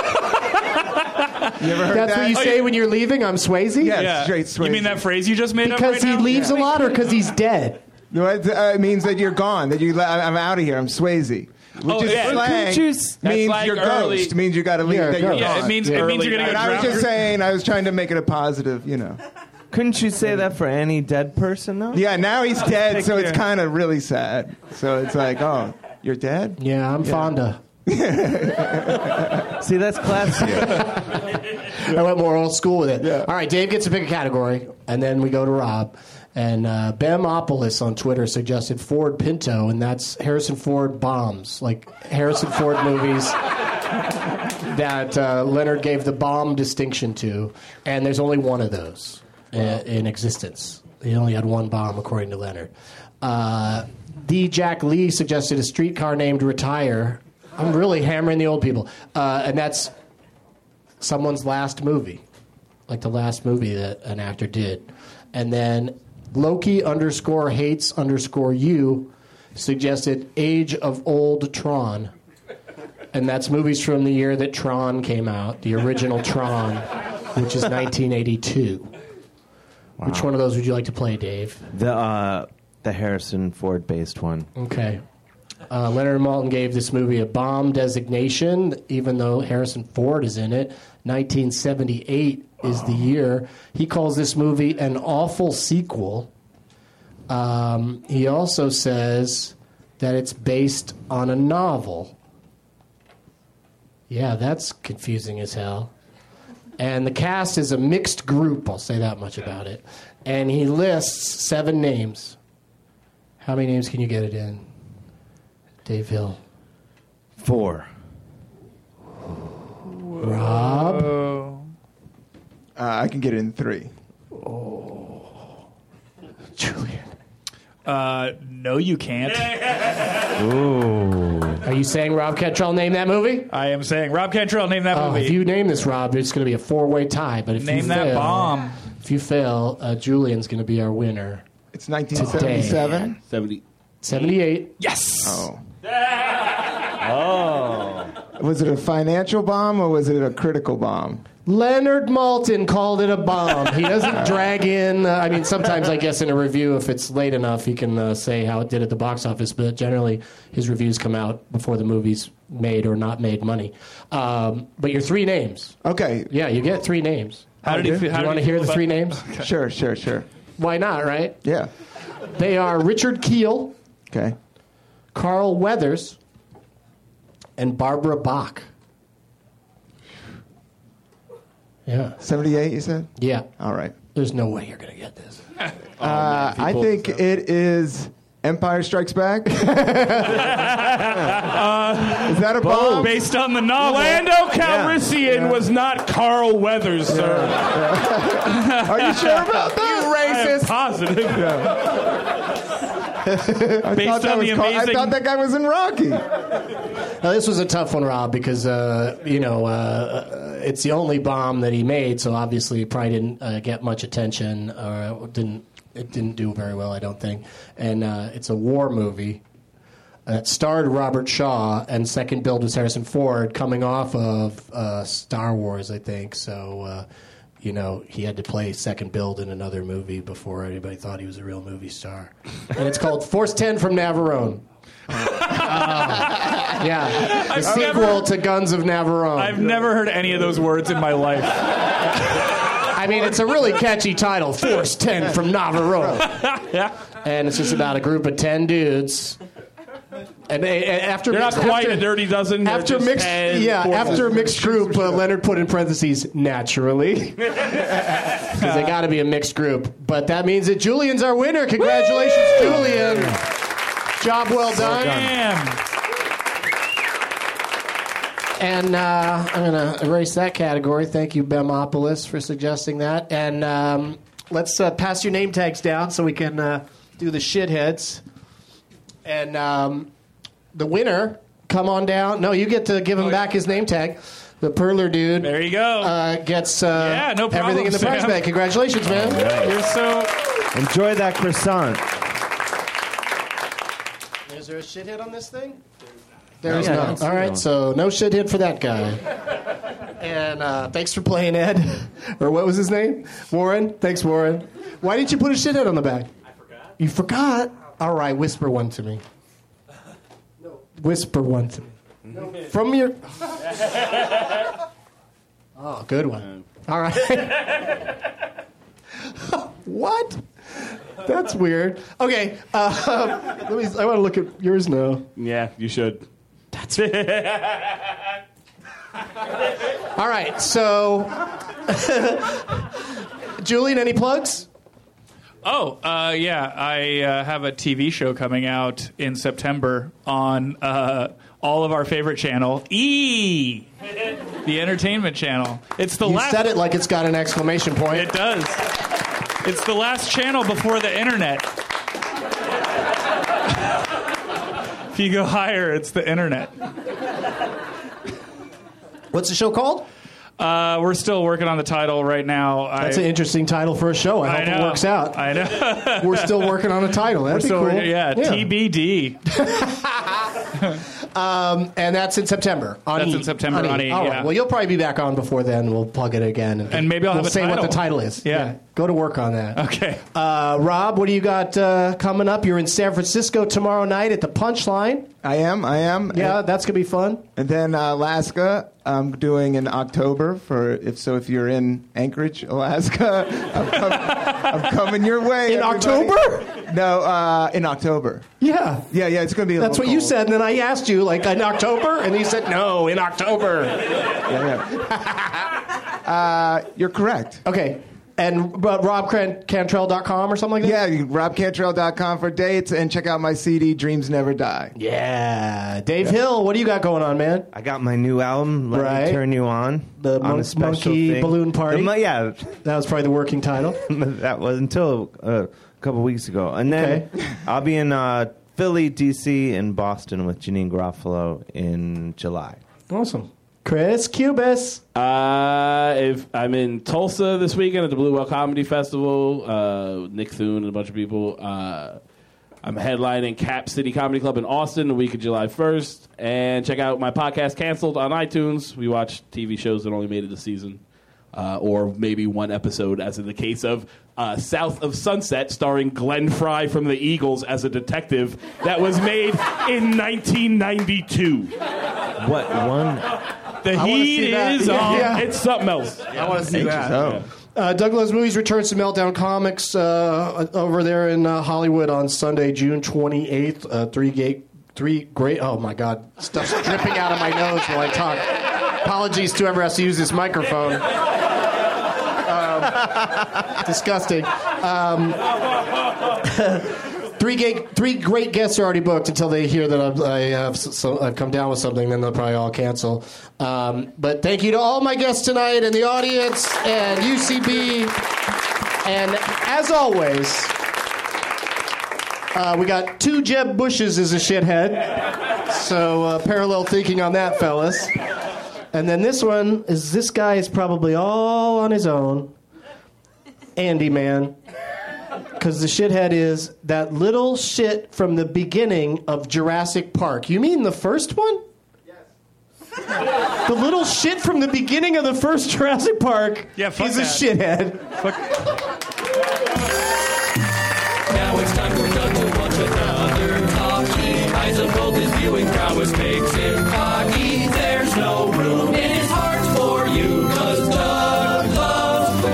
You ever heard That's that? what you say when you're leaving? I'm Swayze? Yes, Yeah. straight Swayze. You mean that phrase you just made up Because right he now? leaves a lot or because he's dead? No, it, uh, it means that you're gone. That you. I'm out of here. I'm Swayze. Which Oh, is yeah. slang. Couldn't you s- means like you're early- ghost. Means you got to leave. Yeah, that you're ghost. Yeah, gone. it means it means you're gonna And get I was drowned. just saying. I was trying to make it a positive. You know. Couldn't you say that for any dead person, though? Yeah. Now he's dead, so it's Picture. kind of really sad. So it's like, oh, you're dead. Yeah, I'm Fonda. See, that's classy. I went more old school with it. All right, Dave gets to pick a category, and then we go to Rob. And uh, Bemopolis on Twitter suggested Ford Pinto, and that's Harrison Ford bombs, like Harrison Ford movies that uh, Leonard gave the bomb distinction to. And there's only one of those uh, in existence. He only had one bomb, according to Leonard. Uh, D. Jack Lee suggested a streetcar named Retire. I'm really hammering the old people. Uh, and that's someone's last movie, like the last movie that an actor did. And then Loki underscore hates underscore you suggested Age of Old Tron. And that's movies from the year that Tron came out, the original Tron, which is nineteen eighty-two. Wow. Which one of those would you like to play, Dave? The uh, the Harrison Ford based one. Okay. Uh, Leonard Maltin gave this movie a bomb designation, even though Harrison Ford is in it. nineteen seventy-eight is the year. He calls this movie an awful sequel. Um, he also says that it's based on a novel. Yeah, that's confusing as hell. And the cast is a mixed group, I'll say that much about it. And he lists seven names. How many names can you get it in? Dave Hill. Four. Rob? Uh, I can get it in three. Julian. Uh, no, you can't. Ooh. Are you saying Rob Cantrell named that movie? I am saying Rob Cantrell, name that Oh, movie. if you name this, Rob, it's going to be a four-way tie. But if Name you that fail, bomb. If you fail, uh, Julian's going to be our winner. It's nineteen seventy-seven. seventy. seventy-eight. Yes. Oh. Oh. Was it a financial bomb or was it a critical bomb? Leonard Maltin called it a bomb. He doesn't drag in. Uh, I mean, sometimes I guess in a review, if it's late enough, he can uh, say how it did at the box office. But generally, his reviews come out before the movie's made or not made money. Um, but your three names. Okay. Yeah, you get three names. How did he? Do Feel, Do how you did want to he hear feel the about- three names? Sure, sure, sure. Why not, right? Yeah. They are Richard Kiel, Okay. Carl Weathers, and Barbara Bach. Yeah. seventy-eight, you said? Yeah. All right. There's no way you're going to get this. Uh, I think it is Empire Strikes Back. Is that a bomb? Based on the novel. Lando Calrissian Yeah. was not Carl Weathers, sir. Are you sure about that? I am positive. I, thought Based that on was the Carl- I amazing- thought that guy was in Rocky. Now, this was a tough one, Rob, because, uh, you know, uh, it's the only bomb that he made, so obviously he probably didn't uh, get much attention, or didn't it didn't do very well, I don't think. And uh, it's a war movie that starred Robert Shaw, and second billed was Harrison Ford, coming off of uh, Star Wars, I think. So, uh, you know, he had to play second build in another movie before anybody thought he was a real movie star. And it's called Force ten from Navarone. Uh, yeah, the I've sequel never, to Guns of Navarone. I've never heard any of those words in my life. I mean, it's a really catchy title, Force ten from Navarone. Yeah. And it's just about a group of ten dudes. And they, after They're not after, quite a dirty dozen. They're After just mixed, ten yeah, forces. after mixed group, uh, Leonard put in parentheses naturally, because they got to be a mixed group. But that means that Julian's our winner. Congratulations, Woo! Julian! Job well done. Damn. And uh, I'm going to erase that category. Thank you, Bemopolis, for suggesting that. And um, let's uh, pass your name tags down so we can uh, do the shitheads. And um, the winner, come on down. No, you get to give him oh, back yeah. his name tag. The Perler dude. There you go. Uh, gets uh, yeah, no problem, everything in the prize Sam. bag. Congratulations, man. Right. You're so... Enjoy that croissant. Is there a shithead on this thing? There is yeah, not. All right, so no shithead for that guy. And uh, thanks for playing, Ed. Or what was his name? Warren. Thanks, Warren. Why didn't you put a shithead on the back? I forgot. You forgot? All right, whisper one to me. No. Whisper one to me. No. From your... Oh, good one. All right. What? That's weird. Okay, uh, let me. I want to look at yours now. Yeah, you should. That's all right. So, Julian, any plugs? Oh, uh, yeah. I uh, have a T V show coming out in September on uh, all of our favorite channel, E! The entertainment channel. It's the you last... said it like it's got an exclamation point. It does. It's the last channel before the internet. If you go higher, it's the internet. What's the show called? Uh, we're still working on the title right now. That's I, an interesting title for a show. I, I hope know, it works out. I know. We're still working on a title. That'd we're be still cool. working, yeah, yeah, T B D. um, and that's in September. On that's e. in September on, on E. E. All right. Yeah. Well, you'll probably be back on before then. We'll plug it again, and, and maybe I'll we'll have a say title. what the title is. Yeah. yeah. Go to work on that. Okay. Uh, Rob, what do you got uh, coming up? You're in San Francisco tomorrow night at the Punchline. I am. I am. Yeah, and, that's gonna be fun. And then uh, Alaska, I'm doing in October. For if so, if you're in Anchorage, Alaska, I'm, com- I'm coming your way. In everybody. October? No, uh, in October. Yeah. Yeah, yeah. It's gonna be. A That's what cold. you said, and then I asked you like in October, and you said no, in October. Yeah, yeah. uh, you're correct. Okay. And uh, rob cantrell dot com or something like that? Yeah, rob cantrell dot com for dates, and check out my C D, Dreams Never Die. Yeah. Dave yeah. Hill, what do you got going on, man? I got my new album, Let right. Me Turn You On. The on mon- Monkey thing. Balloon Party. The, yeah. That was probably the working title. That was until uh, a couple weeks ago. And then okay. I'll be in uh, Philly, D C, and Boston with Janine Garofalo in July. Awesome. Chris Cubis. Uh, if I'm in Tulsa this weekend at the Blue Well Comedy Festival, uh, Nick Thune and a bunch of people. Uh, I'm headlining Cap City Comedy Club in Austin the week of July first. And check out my podcast, Canceled, on iTunes. We watch T V shows that only made it a season. Uh, or maybe one episode, as in the case of uh, South of Sunset, starring Glenn Fry from the Eagles as a detective, that was made in nineteen ninety-two. What, one... The I heat is on. Yeah. It's something else. I want to see that. So. Uh, Doug Loves Movies returns to Meltdown Comics uh, over there in uh, Hollywood on Sunday, June twenty-eighth. Uh, three, gate, three great... Oh, my God. Stuff's dripping out of my nose while I talk. Apologies to whoever has to use this microphone. Um, disgusting. Um, Three, gay, three great guests are already booked until they hear that I've, I have so, I've come down with something. Then they'll probably all cancel. Um, but thank you to all my guests tonight and the audience and U C B. And as always, uh, we got two Jeb Bushes as a shithead. So uh, parallel thinking on that, fellas. And then this one is this guy is probably all on his own. Andy, man. Because the shithead is that little shit from the beginning of Jurassic Park. You mean the first one? Yes. The little shit from the beginning of the first Jurassic Park Yeah, fuck is a that. shithead. Now it's time for Doug to watch another talkie. Eyes of gold, his viewing prowess makes him cocky. There's no room in his heart for you, cause Doug loves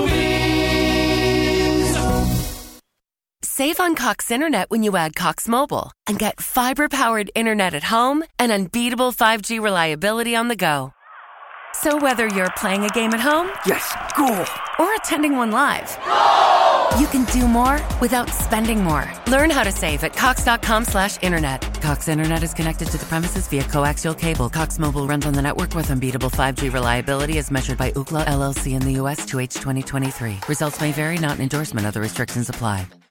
movies. Save on Cox Internet when you add Cox Mobile and get fiber-powered internet at home and unbeatable five G reliability on the go. So whether you're playing a game at home, Yes, cool. or attending one live, you can do more without spending more. Learn how to save at cox.com slash internet. Cox Internet is connected to the premises via coaxial cable. Cox Mobile runs on the network with unbeatable five G reliability as measured by Ookla L L C in the U S to H twenty twenty-three. Results may vary, not an endorsement. Other restrictions apply.